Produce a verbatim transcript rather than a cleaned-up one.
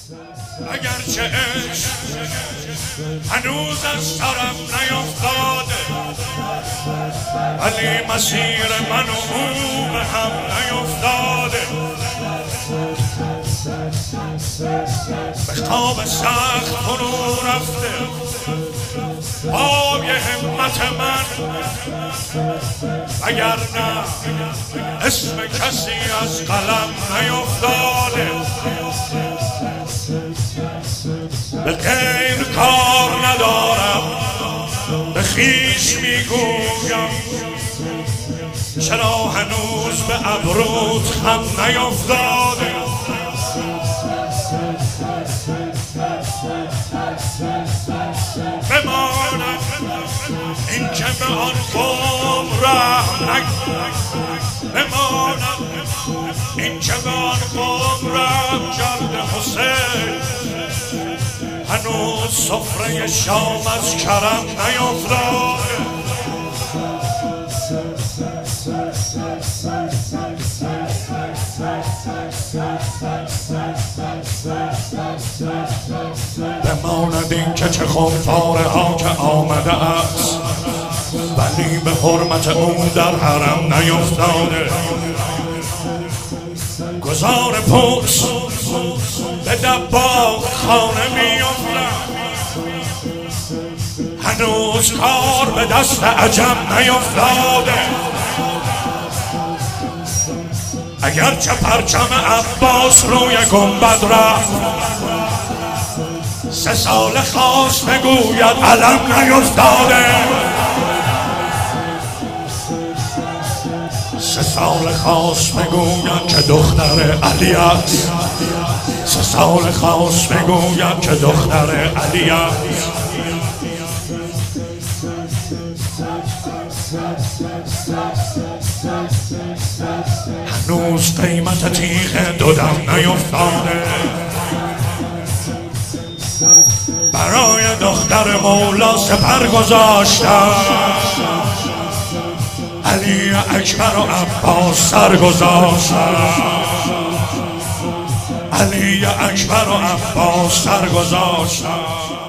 اگرچه عشق هنوز از سرم نیفتاده، ولی مسیر من و او به هم نیفتاده. به خواب سخت فرو رفته پای همت من، وگرنه اسم کسی از قلم نیفتاده. به غیر کار ندارم، به خویش میگویم چرا هنوز به ابروت خم نیفتاده. بماند این که به آن قوم رحم نکرد، بماند این که به آن قوم رحم کرده. حسین هنوز سفره شام از کرم نیفتاده. بماند این که چه خمپاره ها که آمده است، ولی به حرمت او در حرم نیفتاده. گذار پوست به دباغ خانه میفتد، هنوز کار به دست عجم نیفتاده. اگرچه پرچم عباس روی گنبد رفت، سه سال خواست بگوید علم نیفتاده. سه سال خواست بگوید که دختر علی است، سه سال خواست بگوید که دختر علی است. هنوز قیمت تیغ دو دم نیفتاده. برای دختر مولا سپر گذاشتم، علی اکبر و عباس سر گذاشتم، علی اکبر و عباس سر گذاشتم.